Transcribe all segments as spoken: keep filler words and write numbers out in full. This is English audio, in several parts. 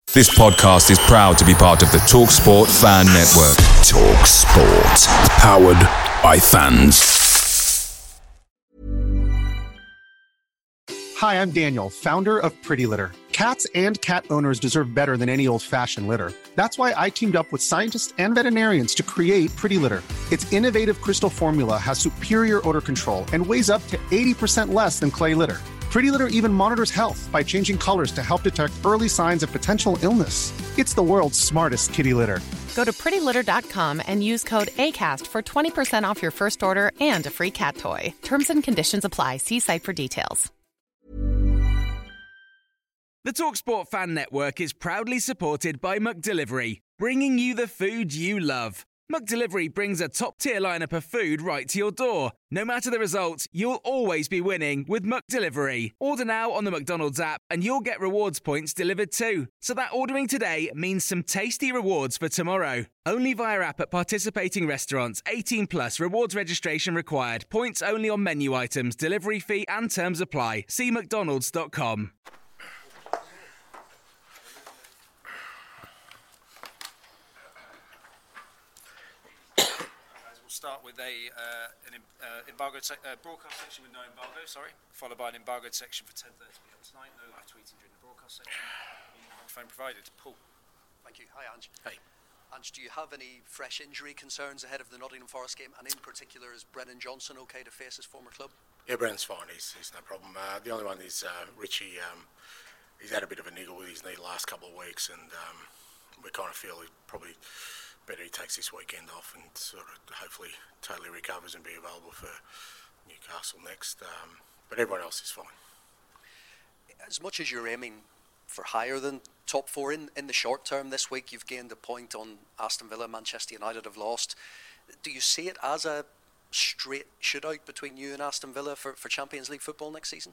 This podcast is proud to be part of the TalkSport Fan Network. TalkSport. Powered by fans. Hi, I'm Daniel, founder of Pretty Litter. Cats and cat owners deserve better than any old-fashioned litter. That's why I teamed up with scientists and veterinarians to create Pretty Litter. Its innovative crystal formula has superior odor control and weighs up to eighty percent less than clay litter. Pretty Litter even monitors health by changing colors to help detect early signs of potential illness. It's the world's smartest kitty litter. Go to pretty litter dot com and use code ACAST for twenty percent off your first order and a free cat toy. Terms and conditions apply. See site for details. The TalkSport Fan Network is proudly supported by McDelivery, bringing you the food you love. McDelivery brings a top-tier lineup of food right to your door. No matter the result, you'll always be winning with McDelivery. Order now on the McDonald's app and you'll get rewards points delivered too. So that ordering today means some tasty rewards for tomorrow. Only via app at participating restaurants. eighteen plus, rewards registration required. Points only on menu items, delivery fee and terms apply. See mcdonalds dot com. Start with a uh, an uh, embargoed se- uh, broadcast section with no embargo, sorry, followed by an embargoed section for ten thirty p m tonight. No live tweeting during the broadcast section. Microphone provided. Paul. Thank you. Hi, Ange. Hey. Ange, do you have any fresh injury concerns ahead of the Nottingham Forest game? And in particular, is Brennan Johnson okay to face his former club? Yeah, Brennan's fine. He's, he's no problem. Uh, the only one is uh, Richie. Um, he's had a bit of a niggle with his knee the last couple of weeks, and um, we kind of feel he probably better he takes this weekend off and sort of hopefully totally recovers and be available for Newcastle next. Um, but everyone else is fine. As much as you're aiming for higher than top four in, in the short term this week, you've gained a point on Aston Villa. Manchester United have lost. Do you see it as a straight shootout between you and Aston Villa for, for Champions League football next season?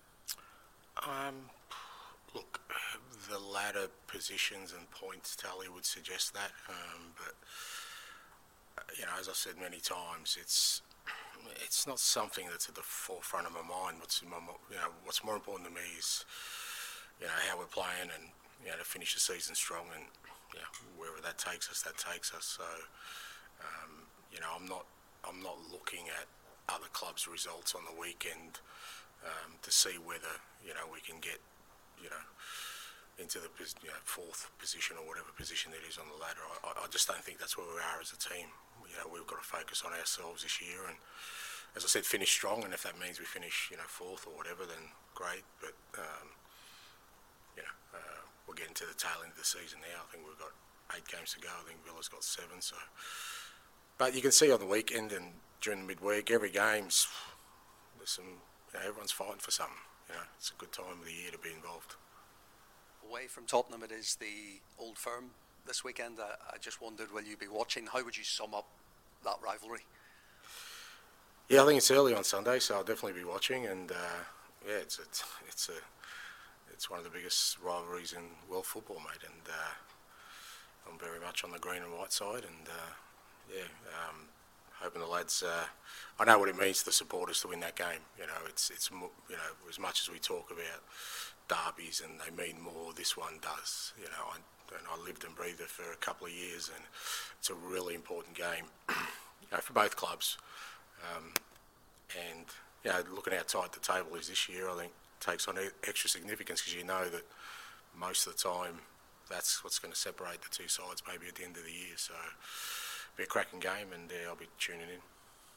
Um, look, the latter positions and points tally would suggest that, um, but uh, you know, as I've said many times, it's it's not something that's at the forefront of my mind. What's more, you know, what's more important to me is, you know, how we're playing and, you know, to finish the season strong, and, you know, wherever that takes us, that takes us. So, um, you know, I'm not I'm not looking at other clubs' results on the weekend um, to see whether, you know, we can get, you know, into the you know, fourth position or whatever position it is on the ladder. I, I just don't think that's where we are as a team. You know, we've got to focus on ourselves this year, and as I said, finish strong. And if that means we finish, you know, fourth or whatever, then great. But um, you know, uh, we're getting to the tail end of the season now. I think we've got eight games to go. I think Villa's got seven. So, but you can see on the weekend and during the midweek, every game's there's some. You know, everyone's fighting for something. You know, it's a good time of the year to be involved. Away from Tottenham, it is the Old Firm this weekend. I, I just wondered, will you be watching? How would you sum up that rivalry? Yeah, I think it's early on Sunday, so I'll definitely be watching. And uh, yeah, it's it's it's a it's one of the biggest rivalries in world football, mate. And uh, I'm very much on the green and white side. And uh, yeah, um, hoping the lads. Uh, I know what it means to the supporters to win that game. You know, it's it's you know, as much as we talk about derbies and they mean more, this one does. You know, I, and I lived and breathed it for a couple of years, and it's a really important game, you know, for both clubs. Um, and you know, looking how tight the table is this year, I think takes on extra significance because you know that most of the time that's what's going to separate the two sides, maybe at the end of the year. So it'll be a cracking game, and uh, I'll be tuning in.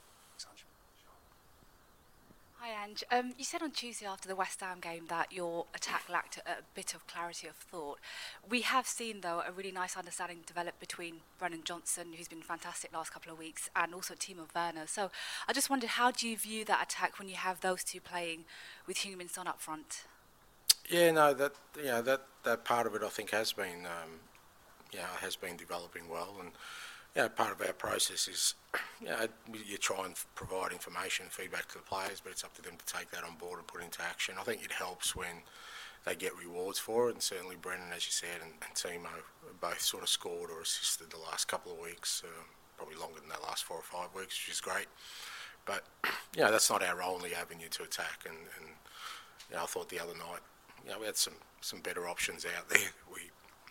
Hi Ange, um, you said on Tuesday after the West Ham game that your attack lacked a, a bit of clarity of thought. We have seen though a really nice understanding develop between Brennan Johnson, who's been fantastic last couple of weeks, and also Timo Werner. So I just wondered, how do you view that attack when you have those two playing with Heung-min Son up front? Yeah, no, that you know, that, that part of it I think has been um, yeah, has been developing well, and you know, part of our process is, you know, you try and provide information and feedback to the players, but it's up to them to take that on board and put it into action. I think it helps when they get rewards for it, and certainly Brennan, as you said, and, and Timo both sort of scored or assisted the last couple of weeks, uh, probably longer than that last four or five weeks, which is great. But, you know, that's not our only avenue to attack, and, and you know, I thought the other night, you know, we had some, some better options out there. We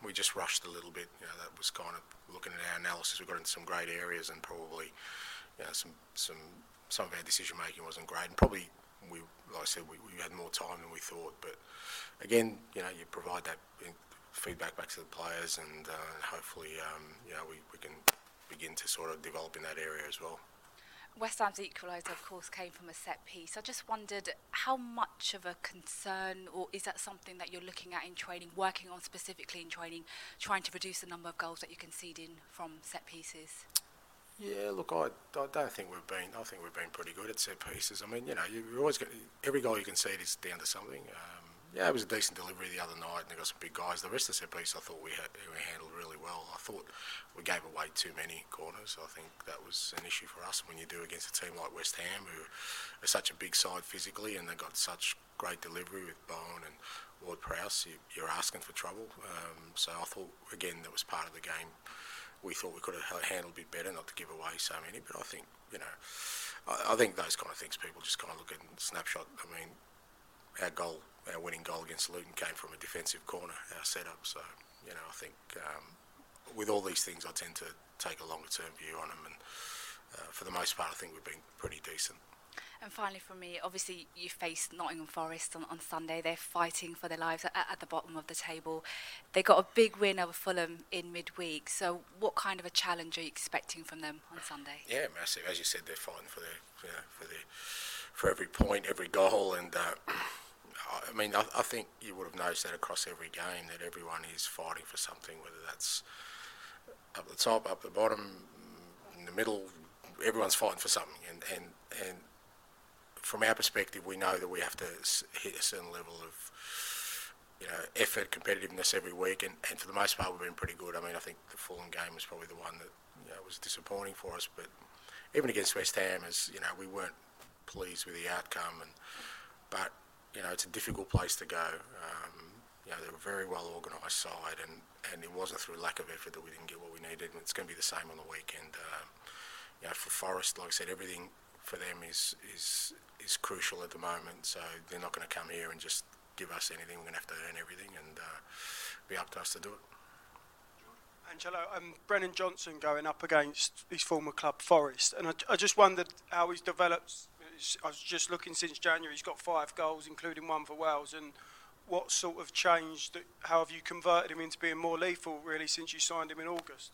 we just rushed a little bit. You know, that was kind of looking at our analysis. We got into some great areas, and probably, you know, some some some of our decision making wasn't great, and probably we, like I said, we, we had more time than we thought. But again, you know, you provide that feedback back to the players, and uh, hopefully, um, you know, we, we can begin to sort of develop in that area as well. West Ham's equaliser, of course, came from a set piece. I just wondered how much of a concern, or is that something that you're looking at in training, working on specifically in training, trying to reduce the number of goals that you concede in from set pieces? Yeah, look, I, I don't think we've been. I think we've been pretty good at set pieces. I mean, you know, you're always got, every goal you concede is down to something. Um, yeah, it was a decent delivery the other night, and they got some big guys. The rest of the set piece, I thought we had, we handled really well. I thought we gave away too many corners. I think that was an issue for us when you do against a team like West Ham, who are such a big side physically, and they got such great delivery with Bowen and Ward-Prowse. You, you're asking for trouble. Um, so I thought, again, that was part of the game. We thought we could have handled a bit better, not to give away so many. But I think, you know, I, I think those kind of things people just kind of look at and snapshot. I mean, our goal, our winning goal against Luton came from a defensive corner, our setup. So, you know, I think um, with all these things, I tend to take a longer term view on them. And uh, for the most part, I think we've been pretty decent. And finally from me, obviously you faced Nottingham Forest on, on Sunday. They're fighting for their lives at, at the bottom of the table. They got a big win over Fulham in midweek. So what kind of a challenge are you expecting from them on Sunday? Yeah, massive. As you said, they're fighting for their, you know, for their, for every point, every goal. And uh, I mean, I, I think you would have noticed that across every game, that everyone is fighting for something, whether that's up the top, up the bottom, in the middle. Everyone's fighting for something, and and and. From our perspective, we know that we have to hit a certain level of, you know, effort, competitiveness every week, and, and for the most part, we've been pretty good. I mean, I think the Fulham game was probably the one that, you know, was disappointing for us, but even against West Ham, as you know, we weren't pleased with the outcome, and but you know, it's a difficult place to go. Um, you know, they're a very well organised side, and, and it wasn't through lack of effort that we didn't get what we needed, and it's going to be the same on the weekend. Uh, you know, for Forest, like I said, everything for them is is is crucial at the moment, so they're not going to come here and just give us anything. We're going to have to earn everything, and uh, be up to us to do it. Angelo, um, Brennan Johnson going up against his former club Forest, and I, I just wondered how he's developed. I was just looking since January, he's got five goals, including one for Wales, and what sort of changed, how have you converted him into being more lethal, really, since you signed him in August?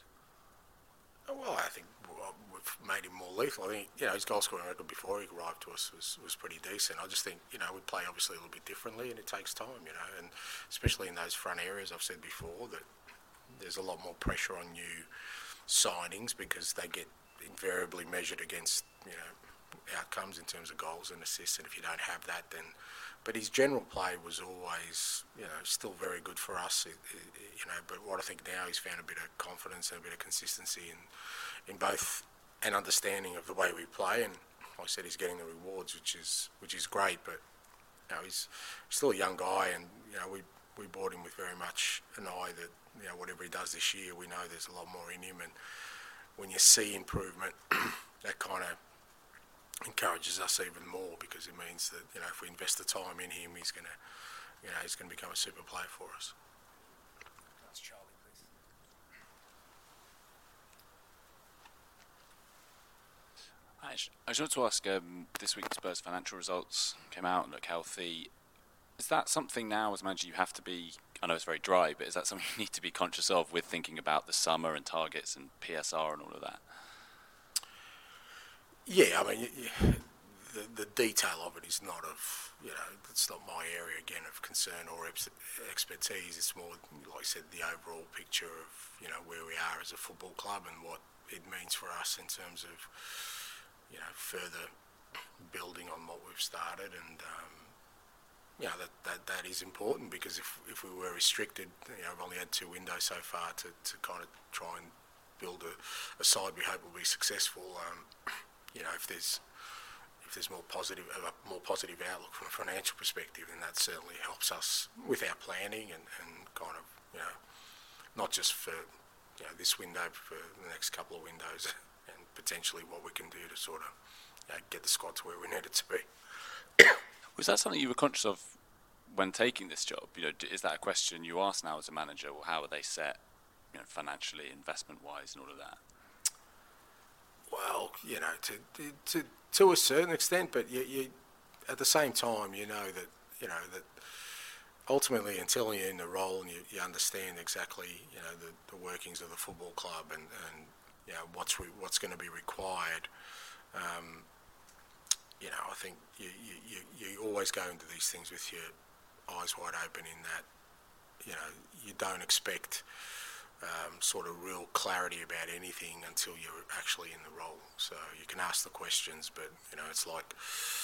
Well, I think we've made him more lethal. I think, you know, his goal scoring record before he arrived to us was, was pretty decent. I just think, you know, we play obviously a little bit differently, and it takes time, you know, and especially in those front areas, I've said before that there's a lot more pressure on new signings because they get invariably measured against, you know, outcomes in terms of goals and assists, and if you don't have that, then... But his general play was always, you know, still very good for us, it, it, you know, but what I think now he's found a bit of confidence and a bit of consistency in, in both an understanding of the way we play, and like I said, he's getting the rewards, which is which is great, but, you know, he's still a young guy, and, you know, we, we bought him with very much an eye that, you know, whatever he does this year, we know there's a lot more in him, and when you see improvement, that kind of encourages us even more, because it means that, you know, if we invest the time in him, he's going to, you know, he's going to become a super player for us. That's Charlie, please. I just, I just wanted to ask, um, this week Spurs financial results came out and look healthy. Is that something now as manager you have to be, I know it's very dry, but is that something you need to be conscious of with thinking about the summer and targets and P S R and all of that? Yeah, I mean, the the detail of it is not of, you know, it's not my area, again, of concern or expertise. It's more, like I said, the overall picture of, you know, where we are as a football club and what it means for us in terms of, you know, further building on what we've started. And, um, you know, that, that, that is important, because if, if we were restricted, you know, we've only had two windows so far to, to kind of try and build a, a side we hope will be successful. Um, You know, if there's if there's more positive a more positive outlook from a financial perspective, then that certainly helps us with our planning and, and kind of, you know, not just for, you know, this window, but for the next couple of windows, and potentially what we can do to sort of, you know, get the squad to where we need it to be. Was that something you were conscious of when taking this job, you know, is that a question you ask now as a manager, or how are they set, you know, financially, investment-wise, and all of that? Well, you know, to to to a certain extent, but you, you at the same time, you know that you know that ultimately, until you're in the role and you, you understand exactly, you know, the, the workings of the football club and, and you know what's re, what's going to be required. Um, you know, I think you, you, you, you always go into these things with your eyes wide open, in that, you know, you don't expect um, sort of real clarity about anything until you're actually in the role. So you can ask the questions, but, you know, it's like,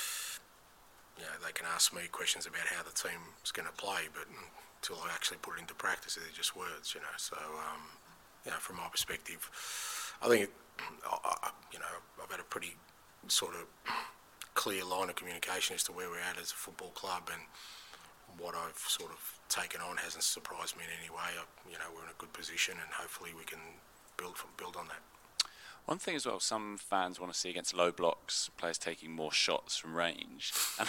you know, they can ask me questions about how the team is going to play, but until I actually put it into practice, they're just words, you know. So, um, you know, from my perspective, I think, it, I, you know, I've had a pretty sort of clear line of communication as to where we're at as a football club, and what I've sort of taken on hasn't surprised me in any way. I, you know, we're in a good position, and hopefully we can build from, build on that. One thing as well, some fans want to see against low blocks players taking more shots from range. And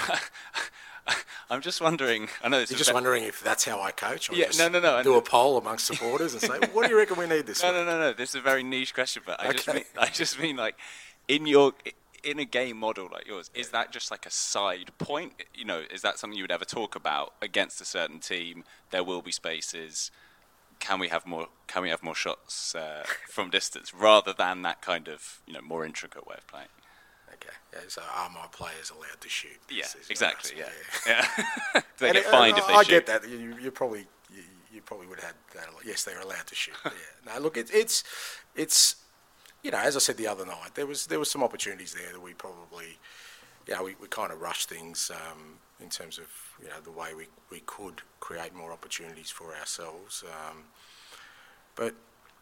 I, I'm just wondering. I know this You're is just wondering if that's how I coach. Or yeah, just no, no, no. Do a poll amongst supporters and say, well, "What do you reckon we need this?" No, week? no, no, no. This is a very niche question, but I Okay. just mean, I just mean like in your in a game model like yours, is that just like a side point? You know, is that something you would ever talk about against a certain team? There will be spaces. Can we have more? Can we have more shots uh, from distance rather than that kind of, you know, more intricate way of playing? Okay. Yeah, so are my players allowed to shoot? Yeah, Is- is exactly. your Yeah, answer. yeah. Do they And get it- fined uh, if they I shoot? get that. You, you probably you, you probably would have had that. a lot. Yes, they're allowed to shoot. Yeah. No, look, it's it's it's you know, as I said the other night, there was there was some opportunities there that we probably, you know, we, we kind of rushed things um, in terms of, you know, the way we, we could create more opportunities for ourselves. Um, but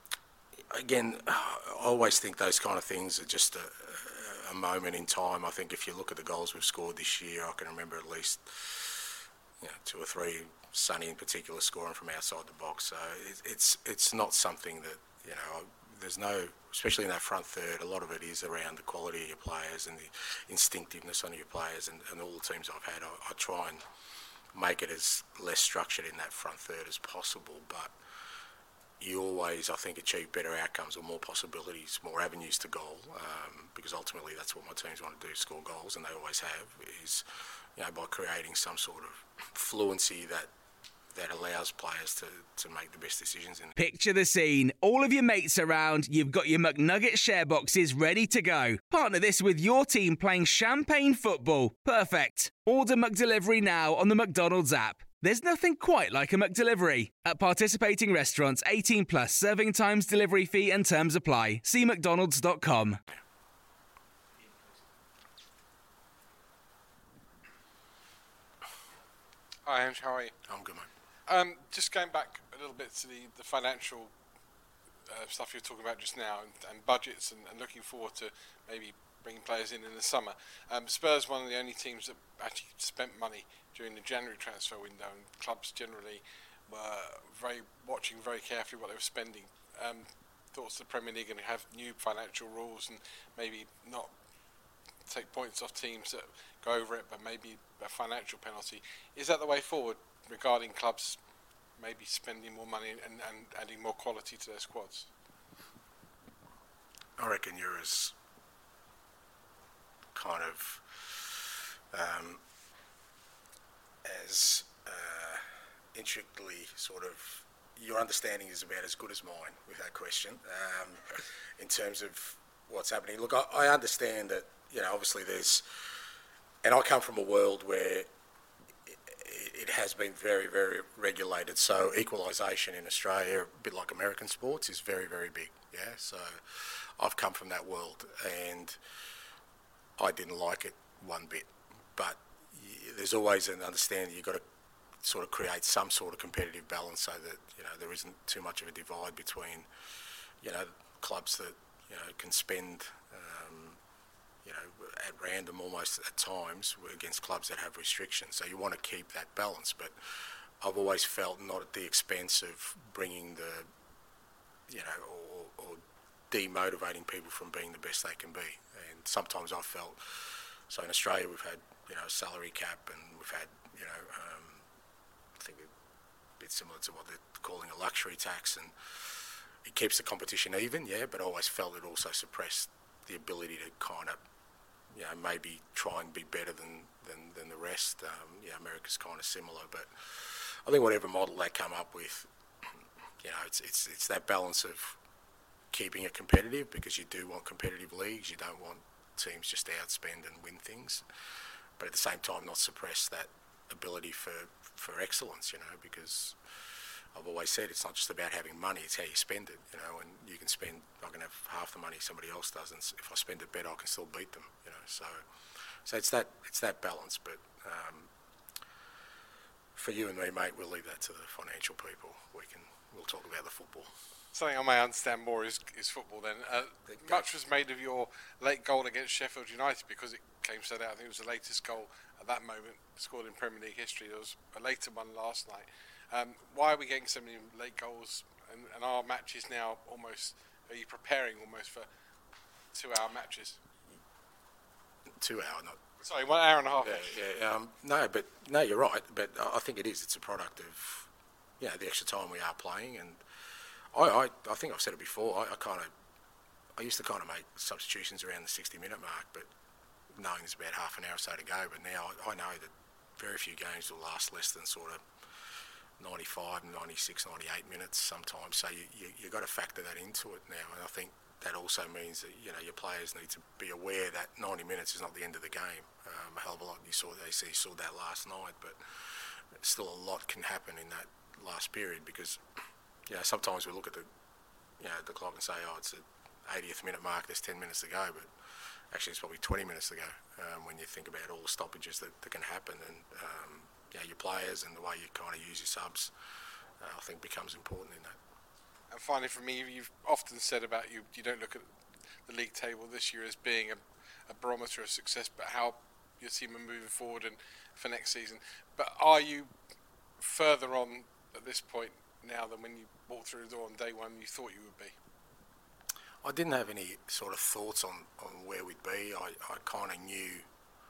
again, I always think those kind of things are just a, a moment in time. I think if you look at the goals we've scored this year, I can remember at least, you know, two or three, Sonny in particular, scoring from outside the box. So it, it's it's not something that, you know, there's no, especially in that front third, a lot of it is around the quality of your players and the instinctiveness on your players, and, and all the teams I've had, I, I try and make it as less structured in that front third as possible, but you always, I think, achieve better outcomes or more possibilities, more avenues to goal, um, because ultimately that's what my teams want to do, score goals, and they always have, is, you know, by creating some sort of fluency that that allows players to, to make the best decisions. In Picture the scene. All of your mates around, you've got your McNugget share boxes ready to go. Partner this with your team playing champagne football. Perfect. Order McDelivery now on the McDonald's app. There's nothing quite like a McDelivery. At participating restaurants, eighteen plus, serving times, delivery fee and terms apply. See mcdonalds dot com. Hi, Ange, how are you? I'm good, mate. Um, just going back a little bit to the, the financial uh, stuff you were talking about just now, and, and budgets, and, and looking forward to maybe bringing players in in the summer. Um, Spurs, one of the only teams that actually spent money during the January transfer window, and clubs generally were very watching very carefully what they were spending. Um, thoughts the Premier League going to have new financial rules and maybe not take points off teams that go over it, but maybe a financial penalty. Is that the way forward regarding clubs maybe spending more money and, and adding more quality to their squads? I reckon you're as kind of um, as uh, intricately sort of, your understanding is about as good as mine with that question, um, in terms of what's happening. Look, I, I understand that, you know, obviously there's, and I come from a world where it has been very, very regulated. So equalisation in Australia, a bit like American sports, is very, very big. Yeah. So I've come from that world, and I didn't like it one bit. But there's always an understanding you've got to sort of create some sort of competitive balance so that, you know, there isn't too much of a divide between, you know, clubs that, you know, can spend, um, you know, at random almost at times against clubs that have restrictions. So you want to keep that balance, but I've always felt not at the expense of bringing the, you know, or, or demotivating people from being the best they can be. And sometimes I've felt, so in Australia we've had, you know, a salary cap, and we've had, you know, um, think a bit similar to what they're calling a luxury tax, and it keeps the competition even, yeah, but I always felt it also suppressed the ability to kind of, you know, maybe try and be better than, than, than the rest. Um, yeah, America's kind of similar, but I think whatever model they come up with, you know, it's it's it's that balance of keeping it competitive, because you do want competitive leagues. You don't want teams just to outspend and win things, but at the same time not suppress that ability for, for excellence, you know, because I've always said it's not just about having money, it's how you spend it, you know, and you can spend, I can have half the money somebody else does, and if I spend it better I can still beat them, you know, so so it's that it's that balance, but um, for you and me, mate, we'll leave that to the financial people. We can, we'll talk about the football. Something I may understand more is, is football then. Uh, much was made of your late goal against Sheffield United because it came straight out. I think it was the latest goal at that moment scored in Premier League history. There was a later one last night. Um, why are we getting so many late goals? And, and our matches now almost, are you preparing almost for two-hour matches? Two hour, not... Sorry, one hour and a half. Yeah, yeah, um, no, but no, you're right. But I think it is. It's a product of, you know, the extra time we are playing, and I, I, I think I've said it before. I, I kind of, I used to kind of make substitutions around the sixty-minute mark, but knowing there's about half an hour or so to go. But now I, I know that very few games will last less than sort of ninety-five, ninety-six, ninety-eight minutes sometimes. So you you you got to factor that into it now, and I think that also means that, you know, your players need to be aware that ninety minutes is not the end of the game. Um, a hell of a lot. You saw they see saw that last night, but still a lot can happen in that last period, because, you know, sometimes we look at the, you know, the clock and say, oh, it's the eightieth minute mark, there's ten minutes to go, but actually it's probably twenty minutes to go um, when you think about all the stoppages that, that can happen, and um, you know, your players and the way you kind of use your subs, uh, I think becomes important in that. And finally, for me, you've often said about you, you don't look at the league table this year as being a, a barometer of success, but how your team are moving forward and for next season. But are you further on at this point now than when you walked through the door on day one you thought you would be? I didn't have any sort of thoughts on, on where we'd be. I, I kind of knew,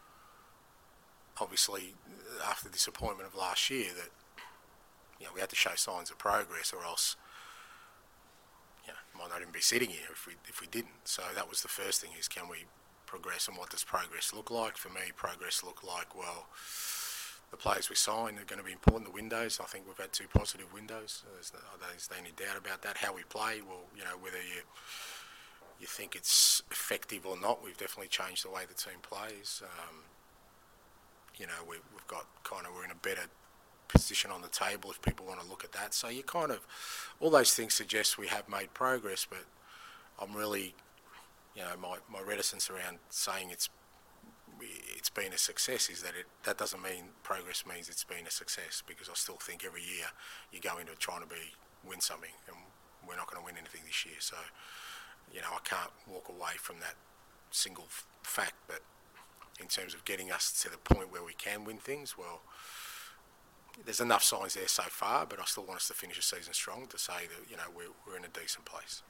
obviously, after the disappointment of last year, that, you know, we had to show signs of progress, or else, you know, might not even be sitting here if we if we didn't. So that was the first thing: is can we progress, and what does progress look like? For me, progress looked like, well, the players we sign are going to be important. The windows, I think we've had two positive windows. There's, there's any doubt about that. How we play, well, you know, whether you you think it's effective or not, we've definitely changed the way the team plays. Um, you know, we, we've got kind of, we're in a better position on the table if people want to look at that. So you kind of, all those things suggest we have made progress, but I'm really, you know, my, my reticence around saying it's it's been a success is that it that doesn't mean progress means it's been a success, because I still think every year you go into trying to be win something, and we're not going to win anything this year. So, you know, I can't walk away from that single f- fact. But in terms of getting us to the point where we can win things, well, there's enough signs there so far, but I still want us to finish the season strong to say that, you know, we're, we're in a decent place.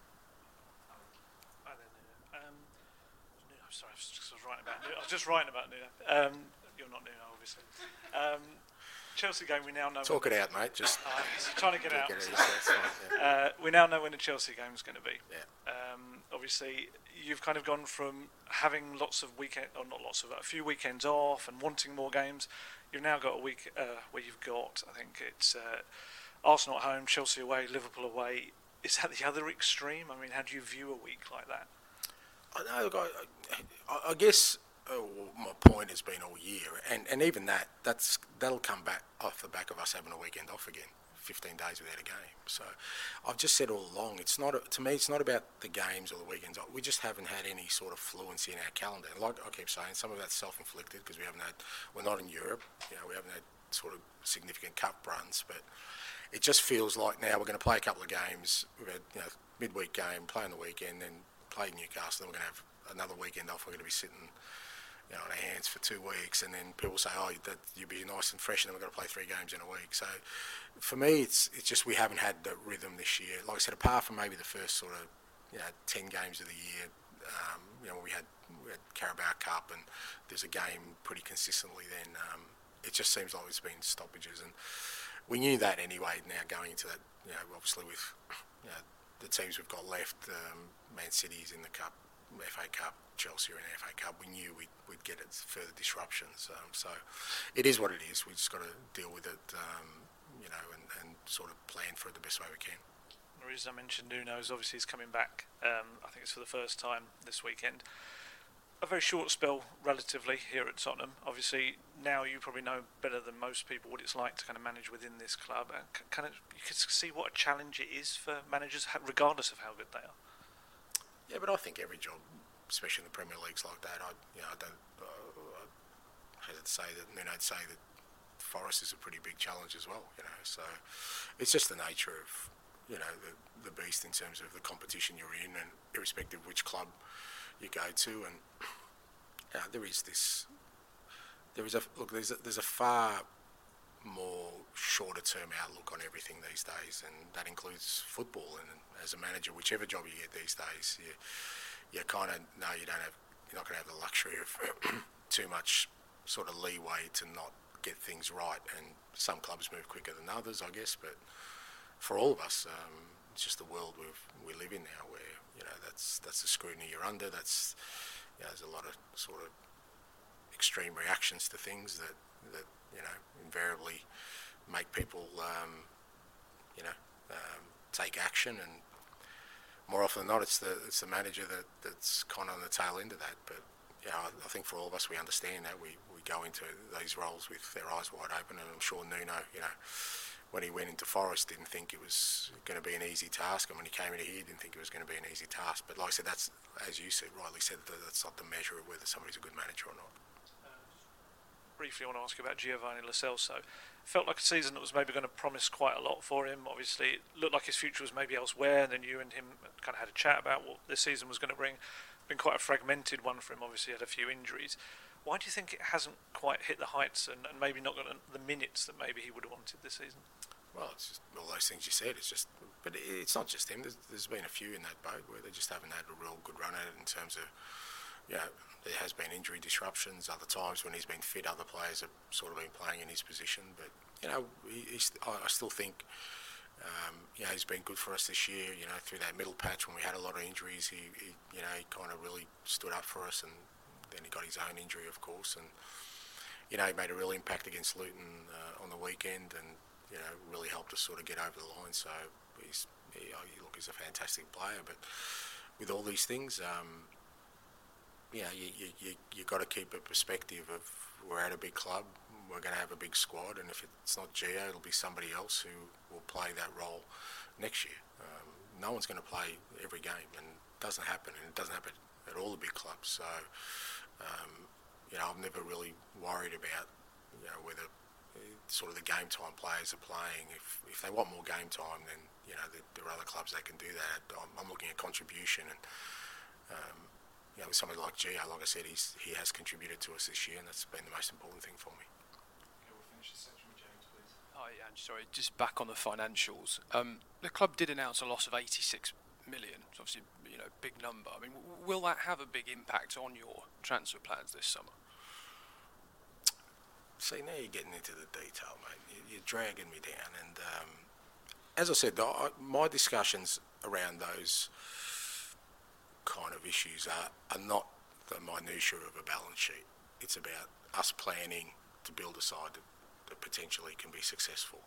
Hi there, Nuno. Um, I'm sorry, I was just writing about Nuno. I was just writing about Nuno. Um, you're not Nuno, obviously. Um, Chelsea game, we now know... Talk it out, mate. Just uh, trying to get out. Get it, that's fine, yeah. uh, we now know when the Chelsea game is going to be. Yeah. Um, obviously, you've kind of gone from having lots of weekend, or not lots of, a few weekends off and wanting more games. You've now got a week uh, where you've got, I think it's uh, Arsenal at home, Chelsea away, Liverpool away. Is that the other extreme? I mean, how do you view a week like that? I know. I, I, I guess uh, my point has been all year, and, and even that, that's that'll come back off the back of us having a weekend off again, fifteen days without a game. So I've just said all along, it's not a, to me, it's not about the games or the weekends off. We just haven't had any sort of fluency in our calendar. Like I keep saying, some of that's self-inflicted because we haven't had, we're not in Europe, you know, we haven't had sort of significant cup runs, but it just feels like now we're going to play a couple of games. We've had, you know, midweek game, play on the weekend, then play Newcastle, then we're going to have another weekend off. We're going to be sitting, you know, on our hands for two weeks, and then people say, "Oh, that you'll be nice and fresh," and then we're going to play three games in a week. So, for me, it's it's just we haven't had the rhythm this year. Like I said, apart from maybe the first sort of, you know, ten games of the year, um, you know, we had we had Carabao Cup, and there's a game pretty consistently. Then um, it just seems like it's been stoppages, and we knew that anyway. Now going into that, you know, obviously with you know, the teams we've got left, um, Man City's in the Cup, F A Cup, Chelsea are in the F A Cup, we knew we'd, we'd get it further disruptions. Um, so it is what it is. We just got to deal with it, um, you know, and, and sort of plan for it the best way we can. The reason I mentioned Nuno's obviously he's coming back. Um, I think it's for the first time this weekend. A very short spell, relatively, here at Tottenham. Obviously, now you probably know better than most people what it's like to kind of manage within this club. And kind of, you can see what a challenge it is for managers, regardless of how good they are. Yeah, but I think every job, especially in the Premier League's like that. I, you know, I don't. Uh, I hesitate to say that. Nuno'd say that Forest is a pretty big challenge as well. You know, so it's just the nature of you know the the beast in terms of the competition you're in, and irrespective of which club you go to, and uh, there is this, there is a look. There's a, there's a far more shorter term outlook on everything these days, and that includes football. And as a manager, whichever job you get these days, you you kind of know you don't have, you're not going to have the luxury of too much sort of leeway to not get things right. And some clubs move quicker than others, I guess. But for all of us, um, it's just the world we we live in now, where you know that's that's the scrutiny you're under. That's you know, there's a lot of sort of extreme reactions to things that that you know invariably make people um, you know um, take action, and more often than not, it's the it's the manager that, that's kind of on the tail end of that. But you know, I, I think for all of us, we understand that we, we go into these roles with their eyes wide open, and I'm sure Nuno, you know. When he went into Forest, didn't think it was going to be an easy task, and when he came in here, didn't think it was going to be an easy task. But like I said, that's, as you said, rightly said, that that's not the measure of whether somebody's a good manager or not. Uh, briefly, I want to ask you about Giovanni Lo Celso. Felt like a season that was maybe going to promise quite a lot for him. Obviously, it looked like his future was maybe elsewhere, and then you and him kind of had a chat about what this season was going to bring. Been quite a fragmented one for him. Obviously, had a few injuries. Why do you think it hasn't quite hit the heights and, and maybe not got the minutes that maybe he would have wanted this season? Well, it's just all those things you said. It's just, but it's not just him. There's, there's been a few in that boat where they just haven't had a real good run at it in terms of, you know, there has been injury disruptions. Other times when he's been fit, other players have sort of been playing in his position. But you know, he, he's, I, I still think, um, you know, he's been good for us this year. You know, through that middle patch when we had a lot of injuries, he, he you know, he kind of really stood up for us, and then he got his own injury, of course, and you know, he made a real impact against Luton uh, on the weekend, and you know, really helped us sort of get over the line. So he's, he, look, he's a fantastic player. But with all these things, um, you know, you you you you got to keep a perspective of we're at a big club, we're going to have a big squad, and if it's not Gio, it'll be somebody else who will play that role next year. Um, no one's going to play every game, and it doesn't happen, and it doesn't happen at all the big clubs. So, um, you know, I'm never really worried about, you know, whether sort of the game time players are playing. If if they want more game time, then you know there, there are other clubs that can do that. I'm, I'm looking at contribution, and um, you know, with somebody like Gio, like I said, he's he has contributed to us this year, and that's been the most important thing for me. Okay, we'll finish this section with James, please. Hi, Ange. Sorry, just back on the financials. Um, the club did announce a loss of eighty-six million. It's obviously, you know, big number. I mean, w- will that have a big impact on your transfer plans this summer? See, now you're getting into the detail, mate. You're dragging me down. And um, as I said, I, my discussions around those kind of issues are, are not the minutiae of a balance sheet. It's about us planning to build a side that, that potentially can be successful.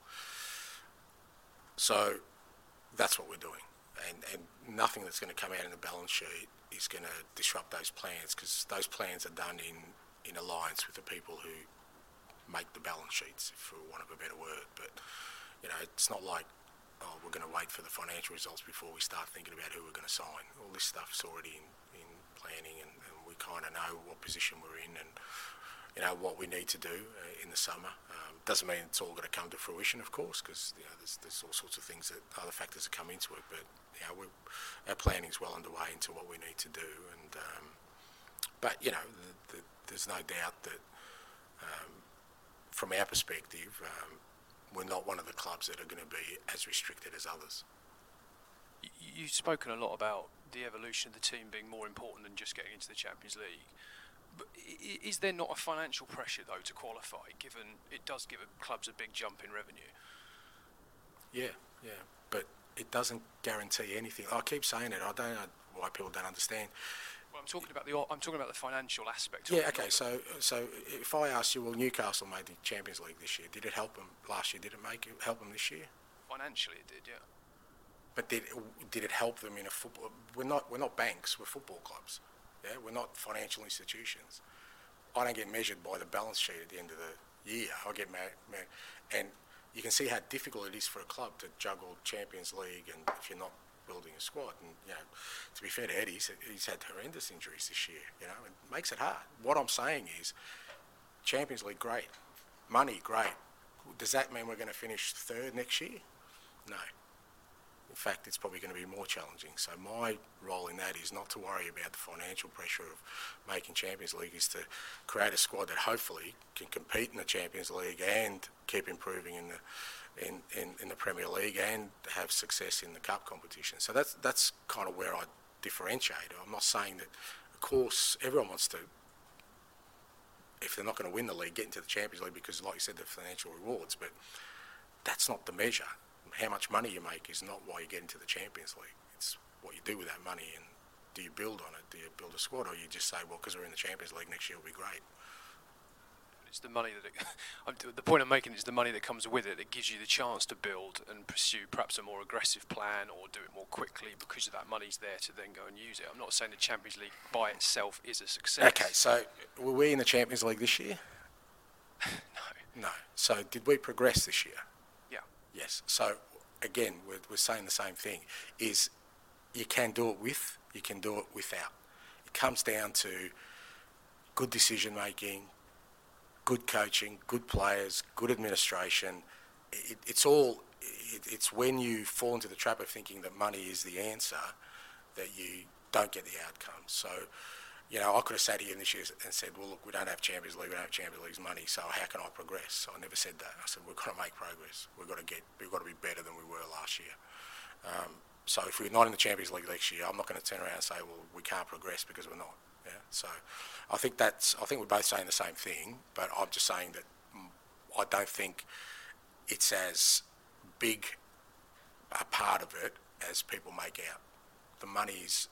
So that's what we're doing. And, and nothing that's going to come out in the balance sheet is going to disrupt those plans, because those plans are done in, in alliance with the people who make the balance sheets, for want of a better word. But you know, it's not like, oh, we're going to wait for the financial results before we start thinking about who we're going to sign. All this stuff's already in, in planning, and, and we kind of know what position we're in, and you know what we need to do uh, in the summer. Um, doesn't mean it's all going to come to fruition, of course, because you know there's, there's all sorts of things that other factors that come into it. But you know, we're, our planning's well underway into what we need to do, and um, but you know, the, the, there's no doubt that. Um, From our perspective, um, we're not one of the clubs that are going to be as restricted as others. You've spoken a lot about the evolution of the team being more important than just getting into the Champions League. But is there not a financial pressure, though, to qualify, given it does give clubs a big jump in revenue? Yeah, yeah. But it doesn't guarantee anything. I keep saying it. I don't know why people don't understand. Well, I'm talking about the I'm talking about the financial aspect. Yeah, okay. So, so if I ask you, well, Newcastle made the Champions League this year. Did it help them last year? Did it make it help them this year? Financially, it did, yeah. But did did it help them in a football? We're not we're not banks. We're football clubs. Yeah, we're not financial institutions. I don't get measured by the balance sheet at the end of the year. I get mad, mad, and you can see how difficult it is for a club to juggle Champions League and if you're not building a squad. And you know, to be fair to Eddie, he's, he's had horrendous injuries this year. You know, it makes it hard. What I'm saying is, Champions League, great, money, great. Does that mean we're going to finish third next year? No. In fact, it's probably going to be more challenging. So my role in that is not to worry about the financial pressure of making Champions League, is to create a squad that hopefully can compete in the Champions League and keep improving in the in, in, in the Premier League and have success in the Cup competition. So that's that's kind of where I differentiate. I'm not saying that, of course, everyone wants to, if they're not going to win the league, get into the Champions League because, like you said, the financial rewards, but that's not the measure. How much money you make is not why you get into the Champions League. It's what you do with that money, and do you build on it? Do you build a squad, or you just say, well, because we're in the Champions League next year will be great? It's the money that it, the point I'm making is the money that comes with it that gives you the chance to build and pursue perhaps a more aggressive plan or do it more quickly because of that money's there to then go and use it. I'm not saying the Champions League by itself is a success. Okay, so were we in the Champions League this year? No. No. So did we progress this year? Yeah. Yes. So again, we're, we're saying the same thing, is you can do it with, you can do it without. It comes down to good decision making, good coaching, good players, good administration. It, it's all, it, it's when you fall into the trap of thinking that money is the answer that you don't get the outcome. So, you know, I could have sat here this year and said, well, look, we don't have Champions League, we don't have Champions League's money, so how can I progress? So I never said that. I said, we've got to make progress. We've got to get, we've got to be better than we were last year. Um, so if we're not in the Champions League next year, I'm not going to turn around and say, well, we can't progress because we're not. Yeah. So I think that's, I think we're both saying the same thing, but I'm just saying that I don't think it's as big a part of it as people make out. The money's,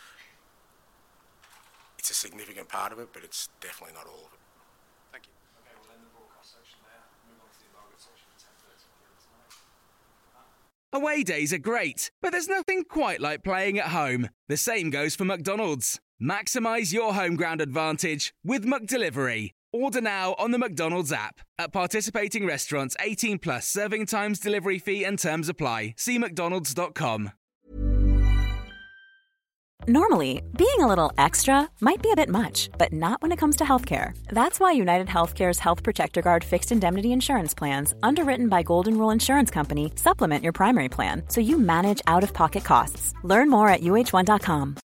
it's a significant part of it, but it's definitely not all of it. Thank you. Okay, we'll end the broadcast section there. Move on to the embargo section at ten thirty tonight. Away days are great, but there's nothing quite like playing at home. The same goes for McDonald's. Maximise your home ground advantage with McDelivery. Order now on the McDonald's app. At participating restaurants, eighteen plus, serving times, delivery fee and terms apply. See mcdonalds dot com. Normally, being a little extra might be a bit much, but not when it comes to healthcare. That's why United Healthcare's Health Protector Guard fixed indemnity insurance plans, underwritten by Golden Rule Insurance Company, supplement your primary plan so you manage out-of-pocket costs. Learn more at U H one dot com.